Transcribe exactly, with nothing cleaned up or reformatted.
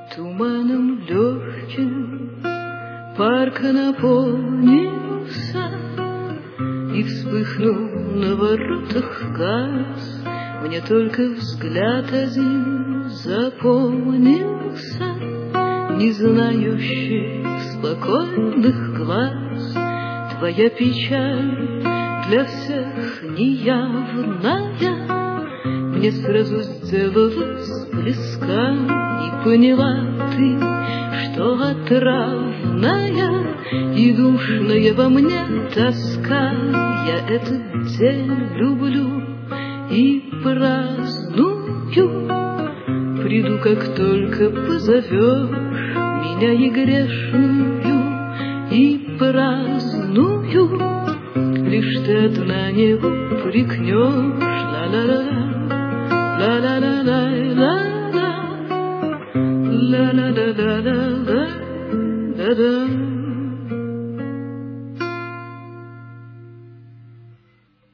Туманом легким парк наполнился, и вспыхнул на воротах газ. Мне только взгляд один запомнился, не знающих спокойных глаз. Твоя печаль для всех неявная мне сразу сделалась близка, и поняла ты, что отравная и душная во мне тоска. Я этот день люблю и праздную, приду, как только позовешь меня и грешную, и праздную. Лишь ты одна не упрекнешь. Ла-ла-ла-ла, ла-ла-ла-ла-ла, ла-ла-ла-ла-ла-ла-ла.